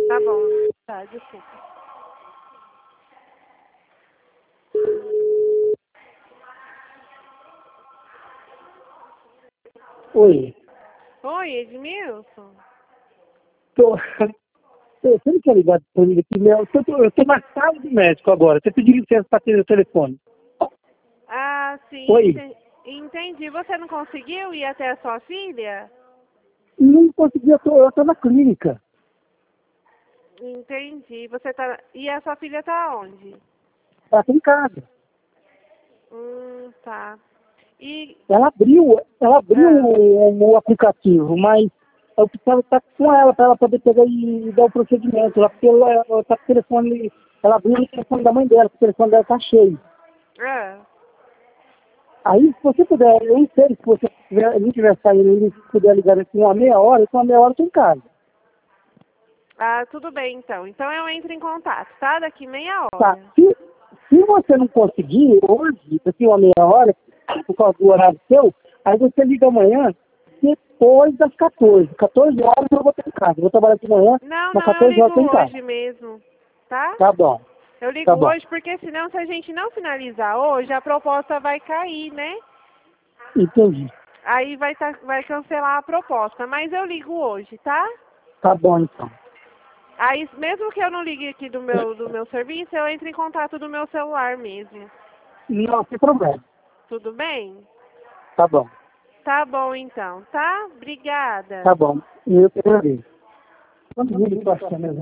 Tá bom. Tá, desculpa. Oi. Oi, Edmilson. Tô... Você não quer ligar para mim aqui? Eu tô na sala do médico agora. Você pediu licença para atender o telefone. Ah, sim. Oi. Entendi. Você não conseguiu ir até a sua filha? Não consegui, eu tô na clínica. Entendi. Você tá... E a sua filha tá onde? Ela tá em casa. Tá. E... Ela abriu Ah, o aplicativo, mas eu precisava estar com ela para ela poder pegar e dar o procedimento. Porque ela tá com o telefone, ela abriu o telefone da mãe dela, porque o telefone dela tá cheio. ah. Aí, se você puder, eu não sei se você não tiver saindo e puder ligar aqui uma meia hora, então uma meia hora eu tô em casa. Ah, tudo bem, então. Então eu entro em contato, tá? Daqui meia Tá. hora. Se você não conseguir hoje, daqui uma meia hora, por causa do horário seu, aí você liga amanhã, depois das 14. 14 horas eu vou estar em casa. Eu vou trabalhar de manhã, Não, mas não, eu 14 ligo horas eu estou em casa. hoje mesmo, tá? Tá bom, Eu ligo tá bom. hoje porque senão se a gente não finalizar hoje, a proposta vai cair, né? Entendi. Aí vai cancelar a proposta, mas eu ligo hoje, tá? Tá bom, então. Aí mesmo que eu não ligue aqui do meu serviço, eu entro em contato do meu celular mesmo. Não, sem problema. Tudo bem? Tá bom, Tá bom então, tá? Obrigada. tá bom. Eu que agradeço. Quanto liga para mesmo?